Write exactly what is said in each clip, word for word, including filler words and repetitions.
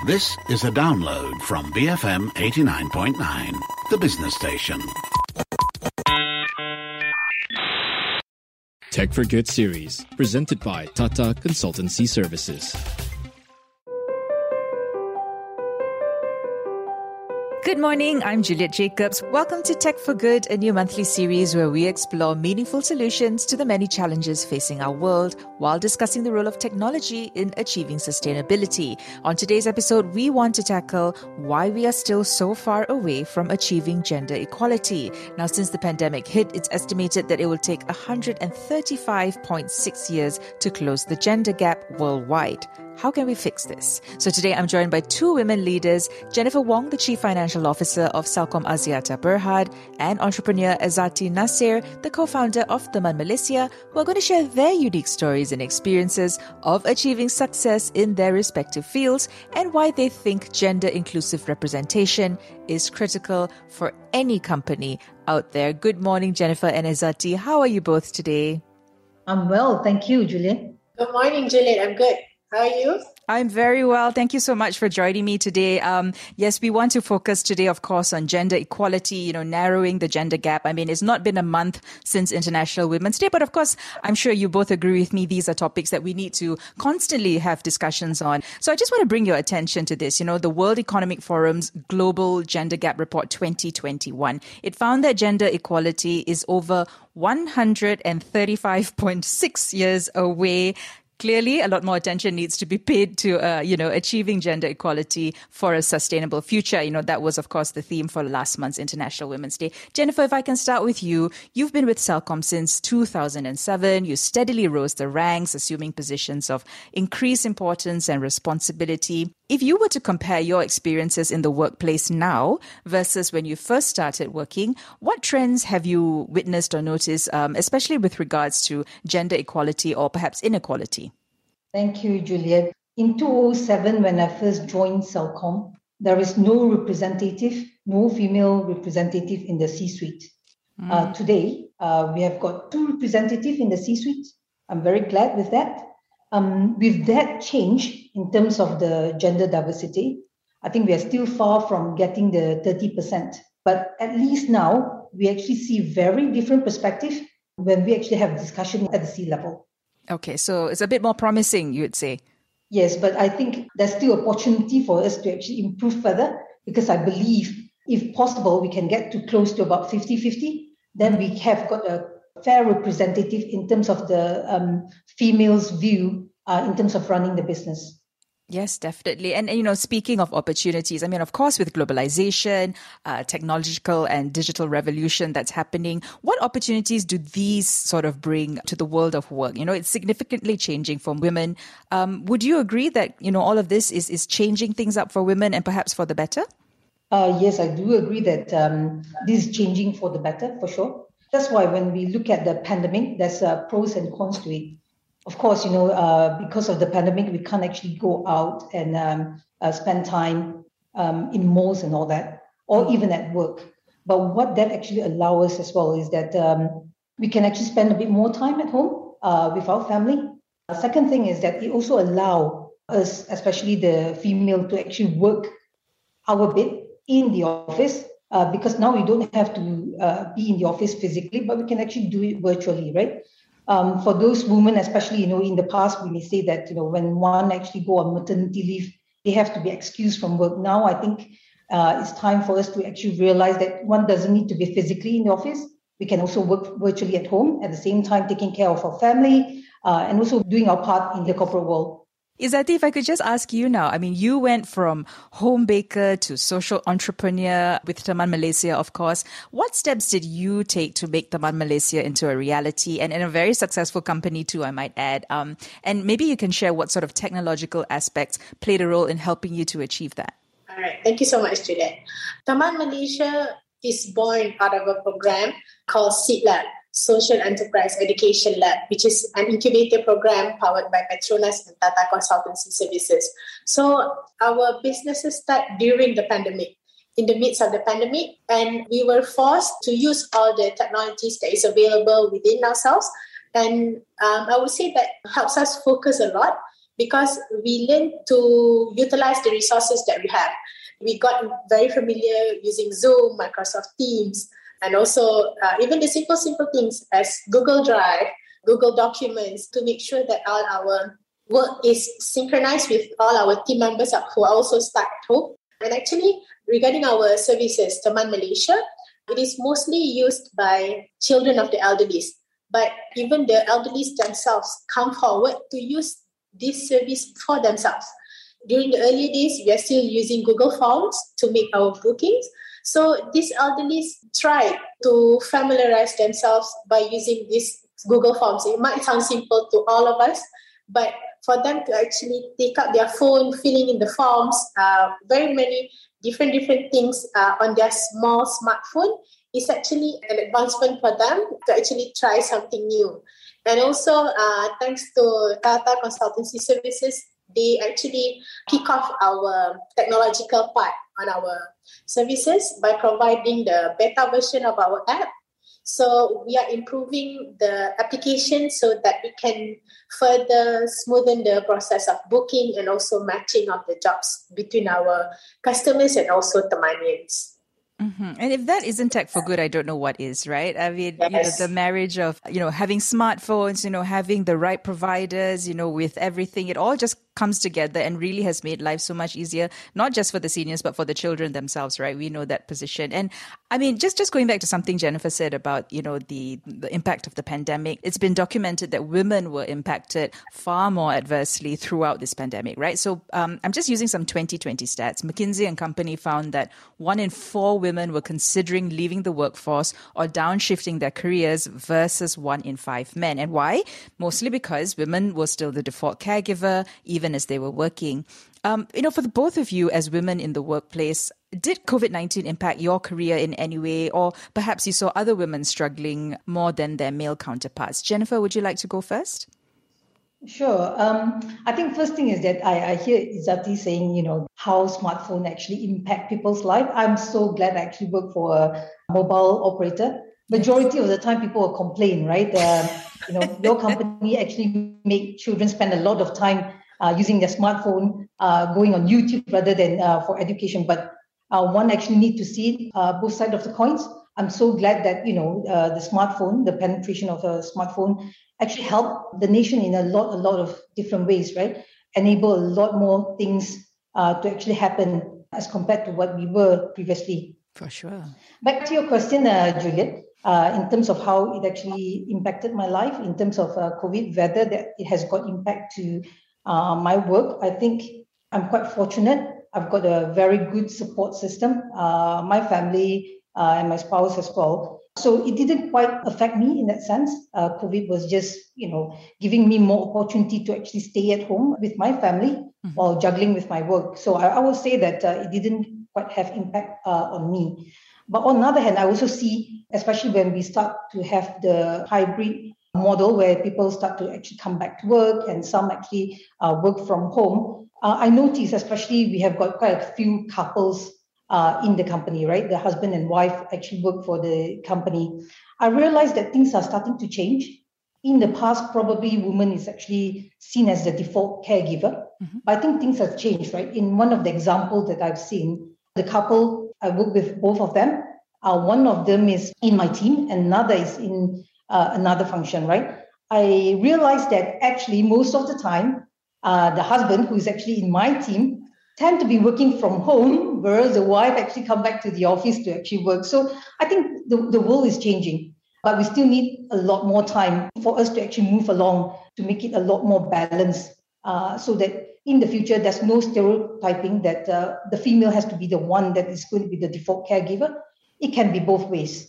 This is a download from B F M eighty-nine point nine, the business station. Tech for Good series, presented by Tata Consultancy Services. Good morning, I'm Juliet Jacobs. Welcome to Tech for Good, a new monthly series where we explore meaningful solutions to the many challenges facing our world while discussing the role of technology in achieving sustainability. On today's episode, we want to tackle why we are still so far away from achieving gender equality. Now, since the pandemic hit, it's estimated that it will take one hundred thirty-five point six years to close the gender gap worldwide. How can we fix this? So today I'm joined by two women leaders, Jennifer Wong, the Chief Financial Officer of Celcom Axiata Berhad, and entrepreneur Izzati Nasir, the co-founder of Teman Malaysia, who are going to share their unique stories and experiences of achieving success in their respective fields and why they think gender-inclusive representation is critical for any company out there. Good morning, Jennifer and Izzati. How are you both today? I'm well, thank you, Juliet. Good morning, Juliet. I'm good. How are you? I'm very well. Thank you so much for joining me today. Um, yes, we want to focus today, of course, on gender equality, you know, narrowing the gender gap. I mean, it's not been a month since International Women's Day, but of course, I'm sure you both agree with me. These are topics that we need to constantly have discussions on. So I just want to bring your attention to this. You know, the World Economic Forum's Global Gender Gap Report twenty twenty-one. It found that gender equality is over one hundred thirty-five point six years away. Clearly, a lot more attention needs to be paid to, uh, you know, achieving gender equality for a sustainable future. You know, that was, of course, the theme for last month's International Women's Day. Jennifer, if I can start with you. You've been with Celcom since two thousand seven. You steadily rose the ranks, assuming positions of increased importance and responsibility. If you were to compare your experiences in the workplace now versus when you first started working, what trends have you witnessed or noticed, um, especially with regards to gender equality or perhaps inequality? Thank you, Juliet. In two thousand seven, when I first joined Celcom, there is no representative, no female representative in the C-suite. Mm. Uh, today, uh, we have got two representatives in the C-suite. I'm very glad with that. Um, with that change in terms of the gender diversity, I think we are still far from getting the thirty percent. But at least now, we actually see very different perspective when we actually have discussion at the C-level. Okay, so it's a bit more promising, you would say. Yes, but I think there's still opportunity for us to actually improve further, because I believe if possible, we can get to close to about fifty-fifty. Then we have got a fair representative in terms of the um, female's view uh, in terms of running the business. Yes, definitely. And, you know, speaking of opportunities, I mean, of course, with globalization, uh, technological and digital revolution that's happening, what opportunities do these sort of bring to the world of work? You know, it's significantly changing for women. Um, would you agree that, you know, all of this is, is changing things up for women and perhaps for the better? Uh, yes, I do agree that um, this is changing for the better, for sure. That's why when we look at the pandemic, there's uh, pros and cons to it. Of course, you know, uh, because of the pandemic, we can't actually go out and um, uh, spend time um, in malls and all that, or even at work. But what that actually allows us as well is that um, we can actually spend a bit more time at home uh, with our family. The second thing is that it also allows us, especially the female, to actually work our bit in the office. Uh, because now we don't have to uh, be in the office physically, but we can actually do it virtually, right? Um, for those women, especially, you know, in the past, we may say that, you know, when one actually go on maternity leave, they have to be excused from work. Now, I think uh, it's time for us to actually realize that one doesn't need to be physically in the office. We can also work virtually at home, at the same time taking care of our family uh, and also doing our part in the corporate world. Izzati, if I could just ask you now, I mean, you went from home baker to social entrepreneur with Teman Malaysia, of course. What steps did you take to make Teman Malaysia into a reality and in a very successful company too, I might add? Um, and maybe you can share what sort of technological aspects played a role in helping you to achieve that. All right. Thank you so much, Juliet. Teman Malaysia is born out of a program called SEED Lab, Social Enterprise Education Lab, which is an incubator program powered by Petronas and Tata Consultancy Services. So our businesses start during the pandemic, in the midst of the pandemic, and we were forced to use all the technologies that is available within ourselves. And um, I would say that helps us focus a lot because we learn to utilize the resources that we have. We got very familiar using Zoom, Microsoft Teams, and also uh, even the simple, simple things as Google Drive, Google Documents, to make sure that all our work is synchronized with all our team members who are also stuck at home. And actually, regarding our services, Teman Malaysia, it is mostly used by children of the elderly. But even the elderly themselves come forward to use this service for themselves. During the early days, we are still using Google Forms to make our bookings. So these elderly try to familiarize themselves by using these Google Forms. It might sound simple to all of us, but for them to actually take up their phone, filling in the forms, uh, very many different, different things uh, on their small smartphone is actually an advancement for them to actually try something new. And also, uh, thanks to Tata Consultancy Services, they actually kick off our technological part on our services by providing the beta version of our app. So we are improving the application so that we can further smoothen the process of booking and also matching of the jobs between our customers and also Temanians. Mm-hmm. And if that isn't tech for good, I don't know what is, right? I mean, yes. you know, the marriage of, you know, having smartphones, you know, having the right providers, you know, with everything, it all just comes together and really has made life so much easier, not just for the seniors, but for the children themselves, right? We know that position. And I mean, just, just going back to something Jennifer said about, you know, the, the impact of the pandemic, it's been documented that women were impacted far more adversely throughout this pandemic, right? So um, I'm just using some twenty twenty stats. McKinsey and Company found that one in four women were considering leaving the workforce or downshifting their careers versus one in five men. And why? Mostly because women were still the default caregiver, even as they were working. Um, you know, for the both of you as women in the workplace, did COVID nineteen impact your career in any way? Or perhaps you saw other women struggling more than their male counterparts? Jennifer, would you like to go first? Sure. Um, I think first thing is that I, I hear Izzati saying, you know, how smartphone actually impact people's life. I'm so glad I actually work for a mobile operator. Majority of the time people will complain, right? Uh, you know, your company actually make children spend a lot of time uh, using their smartphone, uh, going on YouTube rather than uh, for education. But uh, one actually need to see uh, both sides of the coins. I'm so glad that, you know, uh, the smartphone, the penetration of a smartphone actually help the nation in a lot, a lot of different ways, right? Enable a lot more things uh, to actually happen as compared to what we were previously. For sure. Back to your question, uh, Juliet, uh, in terms of how it actually impacted my life, in terms of uh, COVID, whether that it has got impact to uh, my work, I think I'm quite fortunate. I've got a very good support system. Uh, my family uh, and my spouse as well. So it didn't quite affect me in that sense. Uh, COVID was just, you know, giving me more opportunity to actually stay at home with my family mm-hmm. while juggling with my work. So I, I will say that uh, it didn't quite have impact uh, on me. But on the other hand, I also see, especially when we start to have the hybrid model where people start to actually come back to work and some actually uh, work from home, uh, I notice, especially we have got quite a few couples Uh, in the company, right? The husband and wife actually work for the company. I realized that things are starting to change. In the past, probably woman is actually seen as the default caregiver. Mm-hmm. But I think things have changed, right? In one of the examples that I've seen, the couple, I work with both of them. Uh, one of them is in my team and another is in uh, another function, right? I realized that actually most of the time, uh, the husband who is actually in my team tend to be working from home, whereas the wife actually come back to the office to actually work. So I think the, the world is changing, but we still need a lot more time for us to actually move along to make it a lot more balanced uh, so that in the future, there's no stereotyping that uh, the female has to be the one that is going to be the default caregiver. It can be both ways.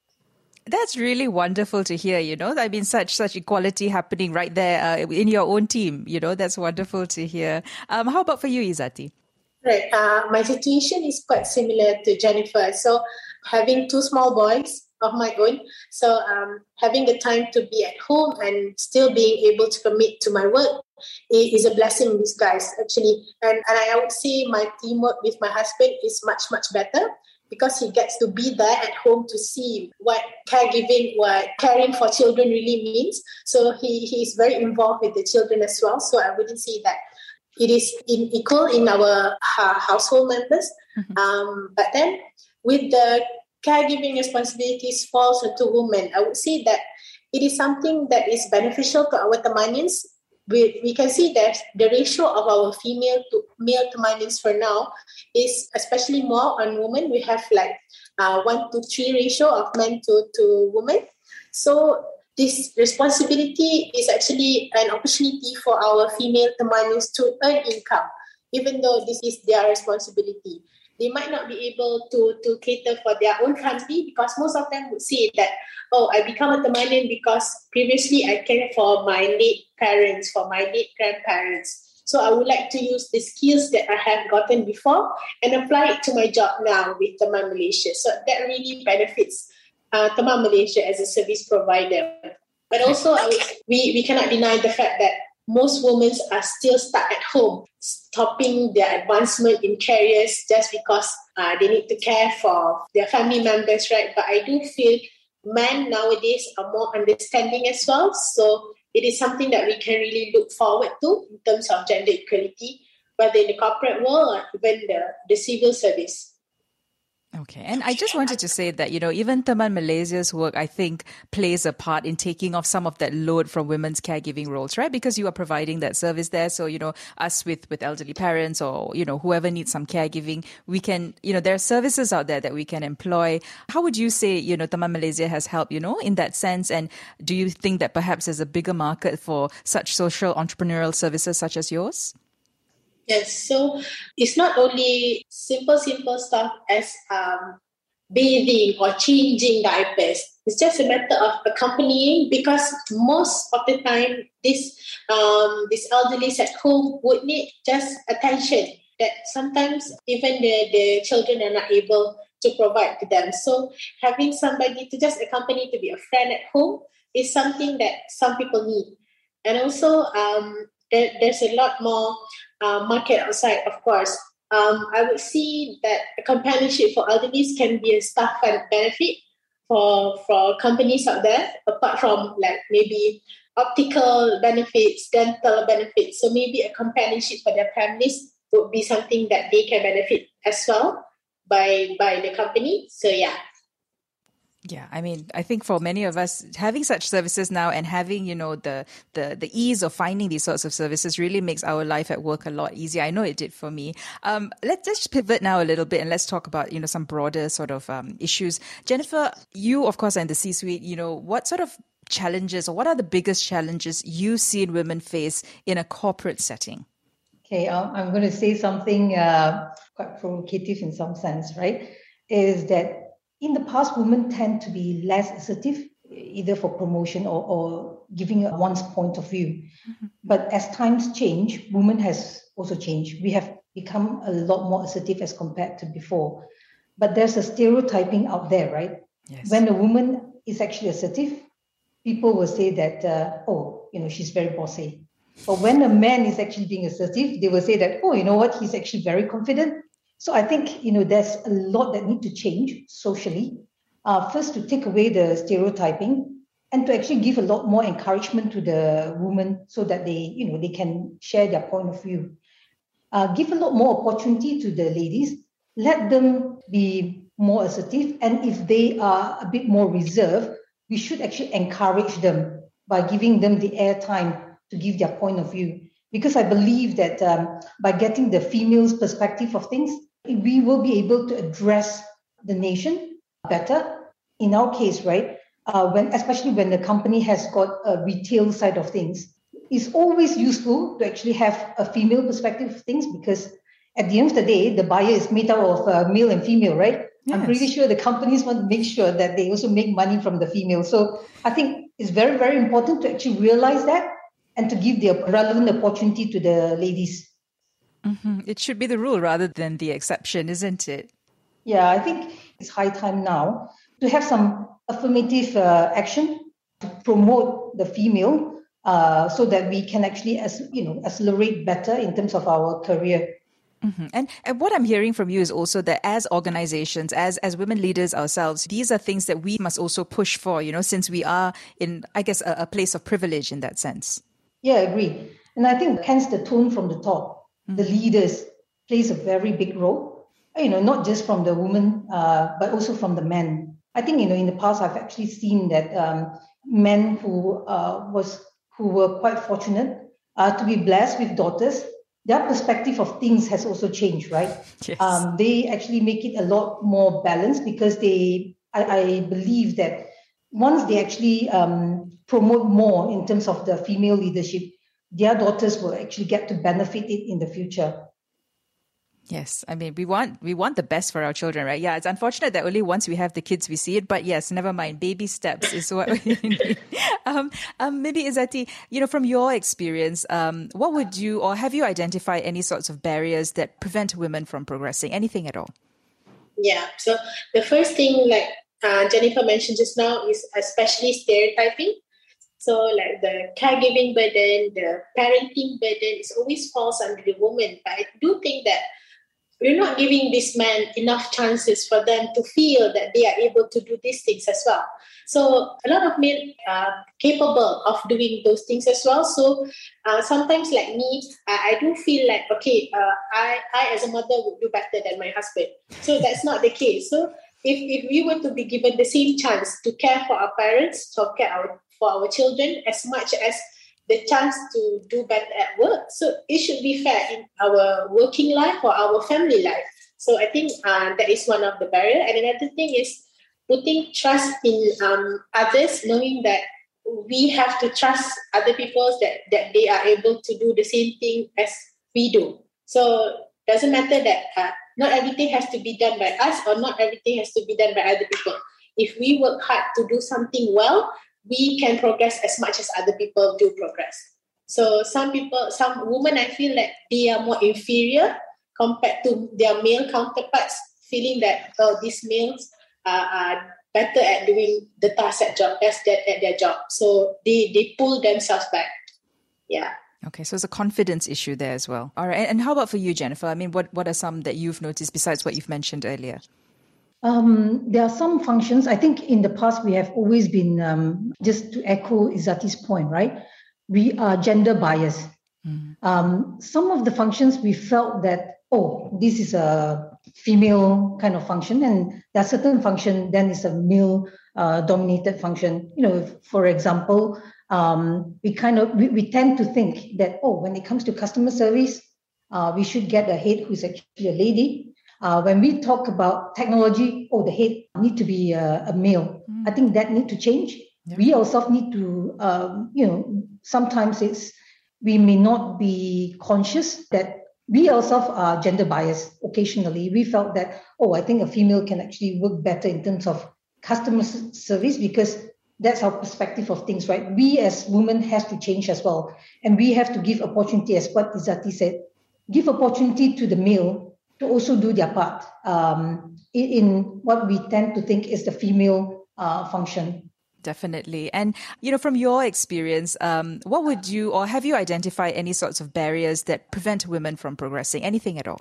That's really wonderful to hear, you know, I mean, such such equality happening right there uh, in your own team, you know, that's wonderful to hear. Um, how about for you, Izzati? Right. Uh, my situation is quite similar to Jennifer. So having two small boys of my own, so um, having the time to be at home and still being able to commit to my work is a blessing in disguise, actually. And, and I would say my teamwork with my husband is much, much better. because he gets to be there at home to see what caregiving, what caring for children really means. So he, he is very involved with the children as well. So I wouldn't say that it is in, equal in our uh, household members. Mm-hmm. Um, but then with the caregiving responsibilities falls onto women, I would say that it is something that is beneficial to our Temanians. We, we can see that the ratio of our female to male Temanians for now is especially more on women. We have like uh, one to three ratio of men to, to women. So this responsibility is actually an opportunity for our female Temanians to earn income, even though this is their responsibility. They might not be able to, to cater for their own family, because most of them would say that, oh, I become a Temanian because previously I cared for my late parents, for my late grandparents. So I would like to use the skills that I have gotten before and apply it to my job now with Teman Malaysia. So that really benefits uh, Teman Malaysia as a service provider. But also, I would, we, we cannot deny the fact that most women are still stuck at home, stopping their advancement in careers just because uh, they need to care for their family members, right? But I do feel men nowadays are more understanding as well. So it is something that we can really look forward to in terms of gender equality, whether in the corporate world or even the, the civil service. Okay. And I just wanted to say that, you know, even Teman Malaysia's work, I think, plays a part in taking off some of that load from women's caregiving roles, right? Because you are providing that service there. So, you know, us with, with elderly parents or, you know, whoever needs some caregiving, we can, you know, there are services out there that we can employ. How would you say, you know, Teman Malaysia has helped, you know, in that sense? And do you think that perhaps there's a bigger market for such social entrepreneurial services such as yours? Yes, so it's not only simple, simple stuff as um, bathing or changing diapers. It's just a matter of accompanying, because most of the time, this um, these elderly at home would need just attention that sometimes even the, the children are not able to provide to them. So having somebody to just accompany, to be a friend at home, is something that some people need. And also, um, there, there's a lot more Uh, market outside, of course. Um, I would see that a companionship for elderly can be a staff benefit for, for companies out there, apart from like maybe optical benefits, dental benefits. So maybe a companionship for their families would be something that they can benefit as well by, by the company. So yeah. Yeah, I mean, I think for many of us, having such services now and having, you know, the, the, the ease of finding these sorts of services really makes our life at work a lot easier. I know it did for me. Um, let's just pivot now a little bit and let's talk about, you know, some broader sort of um, issues. Jennifer, you, of course, are in the C-suite. You know, what sort of challenges or what are the biggest challenges you see women face in a corporate setting? Okay, um, I'm going to say something uh, quite provocative in some sense, right? Is that in the past, women tend to be less assertive, either for promotion or, or giving one's point of view. Mm-hmm. But as times change, women has also changed. We have become a lot more assertive as compared to before. But there's a stereotyping out there, right? Yes. When a woman is actually assertive, people will say that, uh, oh, you know, she's very bossy. But when a man is actually being assertive, they will say that, oh, you know what, he's actually very confident. So I think, you know, there's a lot that need to change socially. Uh, first, to take away the stereotyping and to actually give a lot more encouragement to the women so that they, you know, they can share their point of view. Uh, give a lot more opportunity to the ladies. Let them be more assertive. And if they are a bit more reserved, we should actually encourage them by giving them the airtime to give their point of view. Because I believe that um, by getting the female's perspective of things, we will be able to address the nation better. In our case, right, uh, when especially when the company has got a retail side of things, it's always useful to actually have a female perspective of things, because at the end of the day, the buyer is made up of uh, male and female, right? Yes. I'm pretty sure the companies want to make sure that they also make money from the female. So I think it's very, very important to actually realize that and to give the relevant opportunity to the ladies. Mm-hmm. It should be the rule rather than the exception, isn't it? Yeah, I think it's high time now to have some affirmative uh, action to promote the female uh, so that we can actually, as you know, accelerate better in terms of our career. Mm-hmm. And, and what I'm hearing from you is also that as organizations, as as women leaders ourselves, these are things that we must also push for, you know, since we are in, I guess, a, a place of privilege in that sense. Yeah, I agree. And I think hence the tone from the top, mm-hmm. the leaders plays a very big role, you know, not just from the women, uh, but also from the men. I think, you know, in the past, I've actually seen that um, men who uh, was who were quite fortunate uh, to be blessed with daughters, their perspective of things has also changed, right? Yes. Um, they actually make it a lot more balanced because they, I, I believe that once they actually um, promote more in terms of the female leadership, their daughters will actually get to benefit it in the future. Yes, I mean, we want we want the best for our children, right? Yeah, it's unfortunate that only once we have the kids we see it, but yes, never mind. Baby steps is what we need. Um, um, maybe Izzati, you know, from your experience, um, what would you, or have you identified any sorts of barriers that prevent women from progressing? Anything at all? Yeah, so the first thing, like uh, Jennifer mentioned just now, is especially stereotyping. So like the caregiving burden, the parenting burden, it always falls under the woman. But I do think that we're not giving these men enough chances for them to feel that they are able to do these things as well. So a lot of men are capable of doing those things as well. So uh, sometimes like me, I, I do feel like, okay, uh, I, I as a mother would do better than my husband. So that's not the case. So if, if we were to be given the same chance to care for our parents, to care our, for our children as much as the chance to do better at work. So it should be fair in our working life or our family life. So I think uh, that is one of the barriers. And another thing is putting trust in um, others, knowing that we have to trust other people that, that they are able to do the same thing as we do. So it doesn't matter that uh, not everything has to be done by us or not everything has to be done by other people. If we work hard to do something well, we can progress as much as other people do progress. So some people, some women, I feel like they are more inferior compared to their male counterparts, feeling that, oh, these males are, are better at doing the task at job, as that at their job. So they, they pull themselves back. Yeah. Okay, so it's a confidence issue there as well. All right, and how about for you, Jennifer? I mean, what, what are some that you've noticed besides what you've mentioned earlier? Um, there are some functions, I think in the past we have always been, um, just to echo Izzati's point, right? We are gender biased. Mm. Um, some of the functions we felt that, oh, this is a female kind of function and that certain function then is a male uh, dominated function. You know, if, for example, um, we kind of, we, we tend to think that, oh, when it comes to customer service, uh, we should get a head who's actually a lady. Uh, when we talk about technology, oh, the head need to be a, a male. Mm. I think that need to change. Yeah. We ourselves need to, um, you know, sometimes it's, we may not be conscious that we ourselves are gender biased. Occasionally, we felt that, oh, I think a female can actually work better in terms of customer service because that's our perspective of things, right? We as women have to change as well. And we have to give opportunity, as what Izzati said, give opportunity to the male to also do their part um, in, in what we tend to think is the female uh, function. Definitely. And, you know, from your experience, um, what would you, or have you identified any sorts of barriers that prevent women from progressing? Anything at all?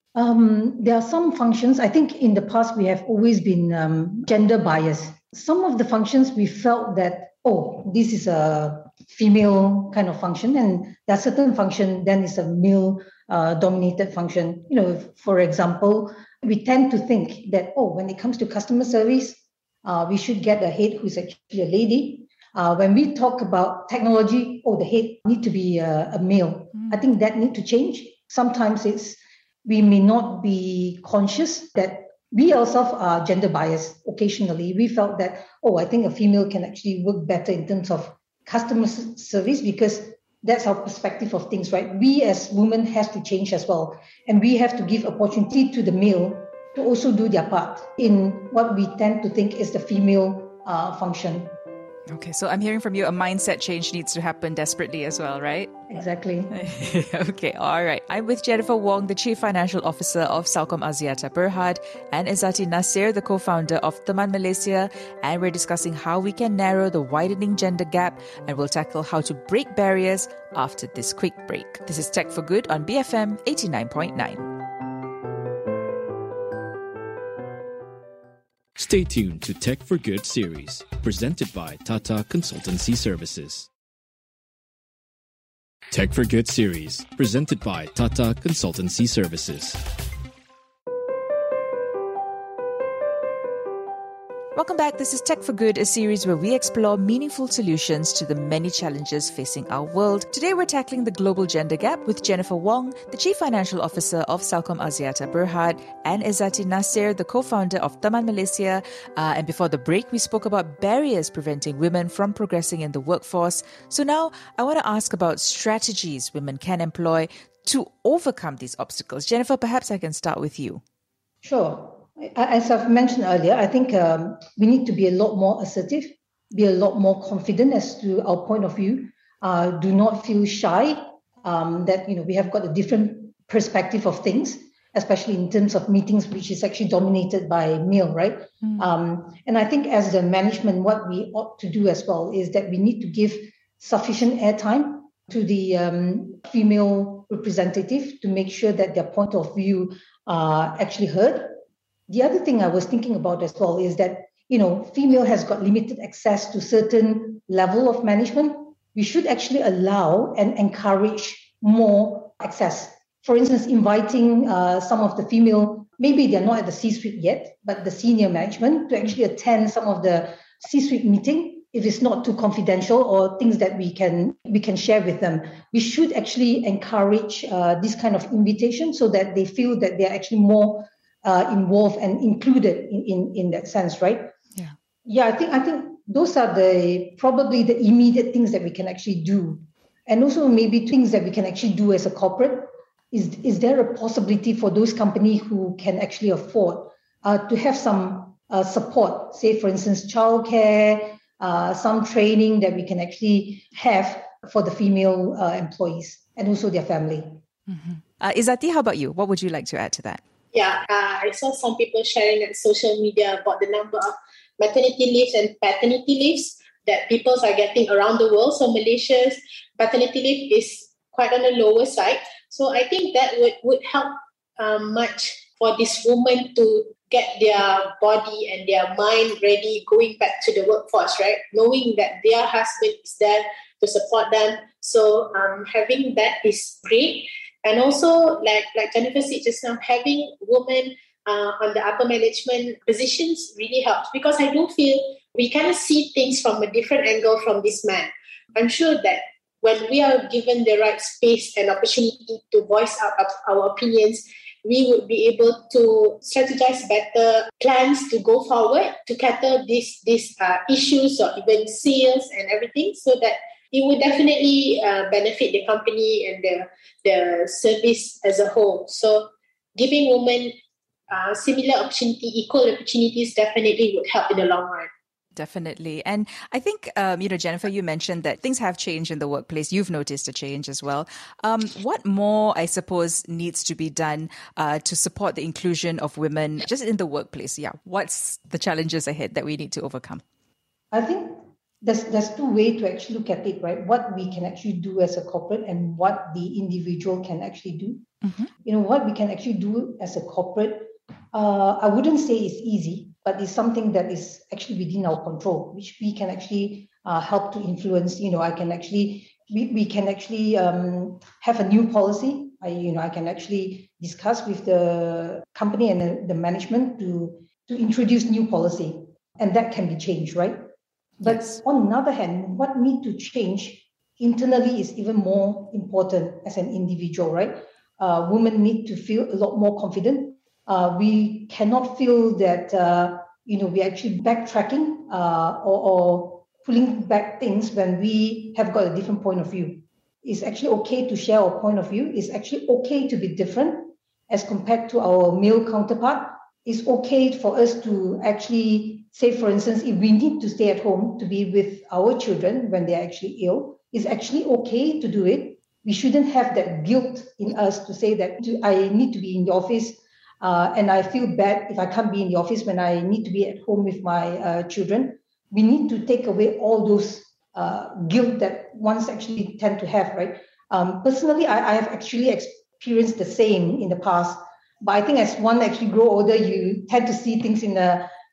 Um, there are some functions, I think in the past we have always been um, gender biased. Some of the functions we felt that, oh, this is a female kind of function and that certain function then is a male uh, dominated function. You know, if, for example, we tend to think that, oh, when it comes to customer service, uh, we should get a head who's actually a lady. Uh, when we talk about technology, oh, the head need to be a, a male. Mm. I think that need to change. Sometimes it's, we may not be conscious that we ourselves are gender biased. Occasionally, we felt that, oh, I think a female can actually work better in terms of customer service because that's our perspective of things, right? We as women have to change as well. And we have to give opportunity to the male to also do their part in what we tend to think is the female uh, function. Okay, so I'm hearing from you a mindset change needs to happen desperately as well, right? Exactly. Okay, all right. I'm with Jennifer Wong, the Chief Financial Officer of Celcom Axiata Berhad, and Izzati Nasir, the co-founder of Teman Malaysia, and we're discussing how we can narrow the widening gender gap, and we'll tackle how to break barriers after this quick break. This is Tech for Good on B F M eighty-nine point nine. Stay tuned to Tech for Good series, presented by Tata Consultancy Services. Tech for Good series, presented by Tata Consultancy Services. Welcome back. This is Tech for Good, a series where we explore meaningful solutions to the many challenges facing our world. Today, we're tackling the global gender gap with Jennifer Wong, the Chief Financial Officer of Celcom Axiata Berhad, and Izzati Nasir, the co-founder of Teman Malaysia. Uh, and before the break, we spoke about barriers preventing women from progressing in the workforce. So now, I want to ask about strategies women can employ to overcome these obstacles. Jennifer, perhaps I can start with you. Sure. As I've mentioned earlier, I think um, we need to be a lot more assertive, be a lot more confident as to our point of view. Uh, do not feel shy um, that, you know, we have got a different perspective of things, especially in terms of meetings, which is actually dominated by male, right? Mm. Um, and I think as the management, what we ought to do as well is that we need to give sufficient airtime to the um, female representative to make sure that their point of view are actually heard. The other thing I was thinking about as well is that, you know, female has got limited access to certain level of management. We should actually allow and encourage more access. For instance, inviting uh, some of the female, maybe they're not at the C-suite yet, but the senior management to actually attend some of the C-suite meeting, if it's not too confidential or things that we can we can share with them. We should actually encourage uh, this kind of invitation so that they feel that they're actually more Uh, involved and included in, in, in that sense, right? Yeah. Yeah, I think I think those are the probably the immediate things that we can actually do. And also maybe things that we can actually do as a corporate. Is is there a possibility for those companies who can actually afford uh, to have some uh, support, say for instance, childcare, uh, some training that we can actually have for the female uh, employees and also their family. Mm-hmm. Uh, Izzati, how about you? What would you like to add to that? Yeah, uh, I saw some people sharing on social media about the number of maternity leaves and paternity leaves that people are getting around the world. So Malaysia's paternity leave is quite on the lower side. So I think that would, would help um, much for this woman to get their body and their mind ready going back to the workforce, right? Knowing that their husband is there to support them. So um, having that is great. And also, like like Jennifer said just now, having women uh, on the upper management positions really helps, because I do feel we kind of see things from a different angle from this man. I'm sure that when we are given the right space and opportunity to voice out our opinions, we would be able to strategize better plans to go forward to cater these these uh, issues or even sales and everything, so that it would definitely uh, benefit the company and the, the service as a whole. So giving women uh, similar opportunity, equal opportunities definitely would help in the long run. Definitely. And I think, um, you know, Jennifer, you mentioned that things have changed in the workplace. You've noticed a change as well. Um, what more, I suppose, needs to be done uh, to support the inclusion of women just in the workplace? Yeah. What's the challenges ahead that we need to overcome? I think There's, there's two ways to actually look at it, right? What we can actually do as a corporate and what the individual can actually do. Mm-hmm. You know, what we can actually do as a corporate, uh, I wouldn't say it's easy, but it's something that is actually within our control, which we can actually uh, help to influence. You know, I can actually, we, we can actually um, have a new policy. I, you know, I can actually discuss with the company and the, the management to, to introduce new policy, and that can be changed, right? But yes. On the other hand, what needs to change internally is even more important as an individual, right? Uh, women need to feel a lot more confident. Uh, we cannot feel that, uh, you know, we're actually backtracking uh, or, or pulling back things when we have got a different point of view. It's actually okay to share our point of view. It's actually okay to be different as compared to our male counterpart. It's okay for us to actually say, for instance, if we need to stay at home to be with our children when they're actually ill, it's actually okay to do it. We shouldn't have that guilt in us to say that I need to be in the office uh, and I feel bad if I can't be in the office when I need to be at home with my uh, children. We need to take away all those uh, guilt that ones actually tend to have, right? Um, personally, I, I have actually experienced the same in the past. But I think as one actually grow older, you tend to see things in a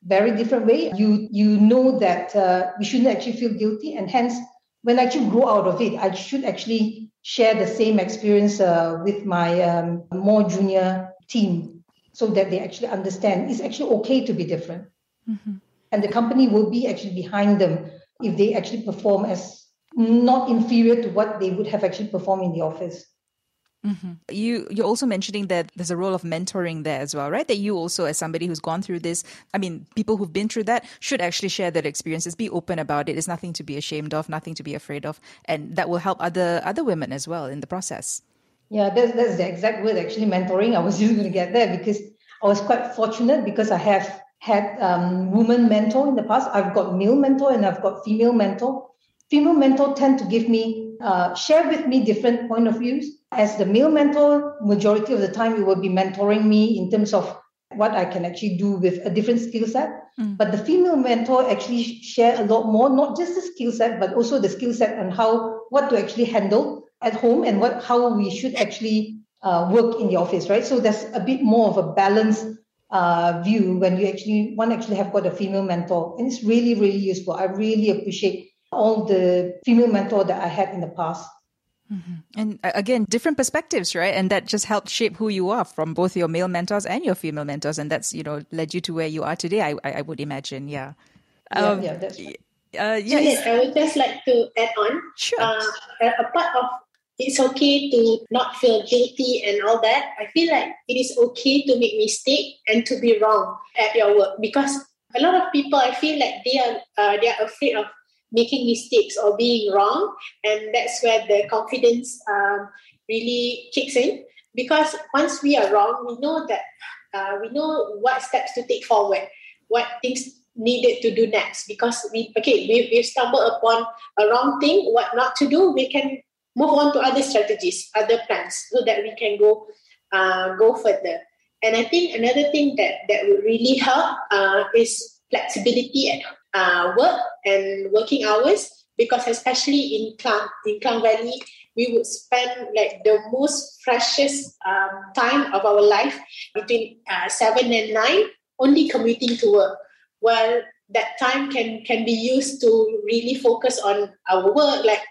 very different way. You you know that uh, we shouldn't actually feel guilty, and hence, when I actually grow out of it, I should actually share the same experience uh, with my um, more junior team, so that they actually understand it's actually okay to be different. Mm-hmm. And the company will be actually behind them if they actually perform as not inferior to what they would have actually performed in the office. Mm-hmm. You, you're also mentioning that there's a role of mentoring there as well, right? That you also, as somebody who's gone through this, I mean, people who've been through that should actually share their experiences, be open about it. It's nothing to be ashamed of, nothing to be afraid of. And that will help other other women as well in the process. Yeah, that's, that's the exact word, actually, mentoring. I was just going to get there because I was quite fortunate because I have had um, women mentor in the past. I've got male mentor and I've got female mentor. Female mentor tend to give me, uh, share with me different point of views. As the male mentor, majority of the time, it will be mentoring me in terms of what I can actually do with a different skill set. Mm. But the female mentor actually share a lot more, not just the skill set, but also the skill set on how, what to actually handle at home and what, how we should actually uh, work in the office, right? So there's a bit more of a balanced uh, view when you actually, one actually have got a female mentor. And it's really, really useful. I really appreciate all the female mentor that I had in the past. Mm-hmm. And again, different perspectives, right? And that just helped shape who you are from both your male mentors and your female mentors. And that's, you know, led you to where you are today, I, I would imagine. Yeah. Yeah, um, yeah that's right. Uh, yeah, Juliet, I would just like to add on. Sure. Uh, a part of it's okay to not feel guilty and all that. I feel like it is okay to make mistake and to be wrong at your work, because a lot of people, I feel like they are uh, they are afraid of making mistakes or being wrong, and that's where the confidence um, really kicks in. Because once we are wrong, we know that uh, we know what steps to take forward, what things needed to do next. Because we okay, we we stumbled upon a wrong thing, what not to do. We can move on to other strategies, other plans, so that we can go uh, go further. And I think another thing that that would really help uh, is flexibility at uh, work and working hours, because especially in Klang, in Klang Valley, we would spend like the most precious um, time of our life between uh, seven and nine only commuting to work. Well, that time can, can be used to really focus on our work. Like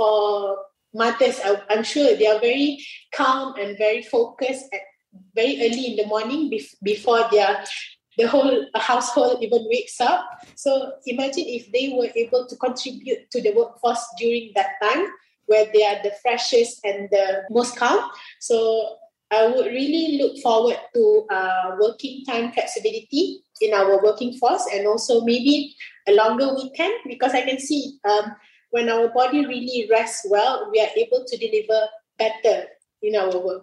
for mothers, I, I'm sure they are very calm and very focused at very early in the morning bef- before their the whole household even wakes up. So imagine if they were able to contribute to the workforce during that time where they are the freshest and the most calm. So I would really look forward to uh, working time flexibility in our working force, and also maybe a longer weekend, because I can see um, when our body really rests well, we are able to deliver better in our work.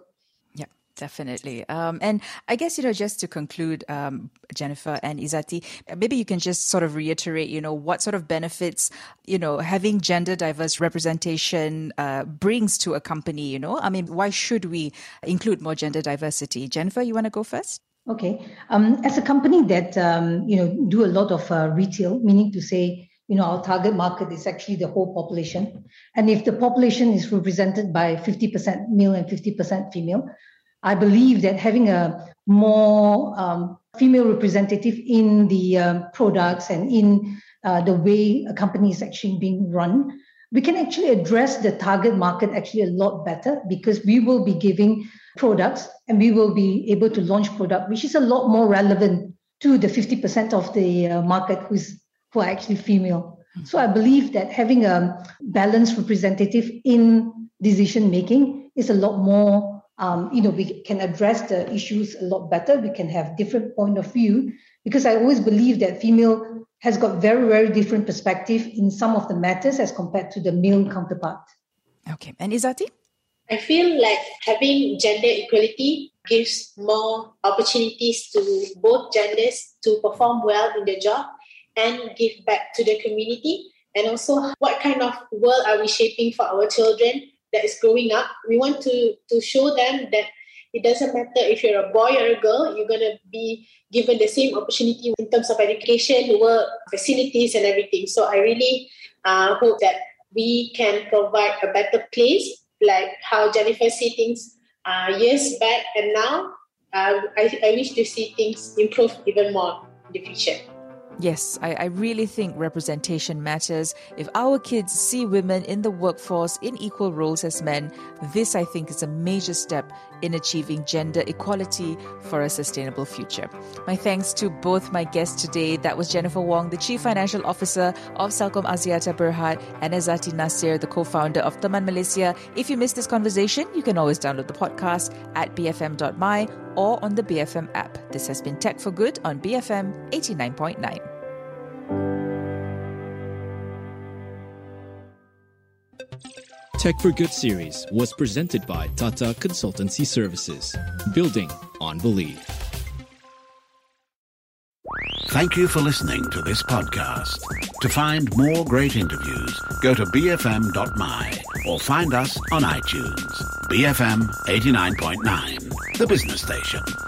Definitely. Um, and I guess, you know, just to conclude, um, Jennifer and Izzati, maybe you can just sort of reiterate, you know, what sort of benefits, you know, having gender diverse representation uh, brings to a company, you know? I mean, why should we include more gender diversity? Jennifer, you want to go first? Okay. Um, as a company that, um, you know, do a lot of uh, retail, meaning to say, you know, our target market is actually the whole population. And if the population is represented by fifty percent male and fifty percent female, I believe that having a more um, female representative in the um, products and in uh, the way a company is actually being run, we can actually address the target market actually a lot better, because we will be giving products and we will be able to launch product, which is a lot more relevant to the fifty percent of the uh, market who's, who are actually female. Mm-hmm. So I believe that having a balanced representative in decision making is a lot more Um, you know, we can address the issues a lot better. We can have different point of view, because I always believe that female has got very, very different perspective in some of the matters as compared to the male counterpart. Okay. And Izzati? I feel like having gender equality gives more opportunities to both genders to perform well in their job and give back to the community. And also, what kind of world are we shaping for our children that is growing up? We want to, to show them that it doesn't matter if you're a boy or a girl, you're going to be given the same opportunity in terms of education, work, facilities and everything. So I really uh, hope that we can provide a better place, like how Jennifer see things uh, years back and now. Uh, I, I wish to see things improve even more in the future. Yes, I, I really think representation matters. If our kids see women in the workforce in equal roles as men, this, I think, is a major step in achieving gender equality for a sustainable future. My thanks to both my guests today. That was Jennifer Wong, the Chief Financial Officer of Celcom Axiata Berhad, and Azati Nasir, the co-founder of Teman Malaysia. If you missed this conversation, you can always download the podcast at b f m dot m y or on the B F M app. This has been Tech for Good on B F M eighty-nine point nine. Tech for Good series was presented by Tata Consultancy Services, building on belief. Thank you for listening to this podcast. To find more great interviews, go to b f m dot m y or find us on iTunes. B F M eighty-nine point nine, the business station.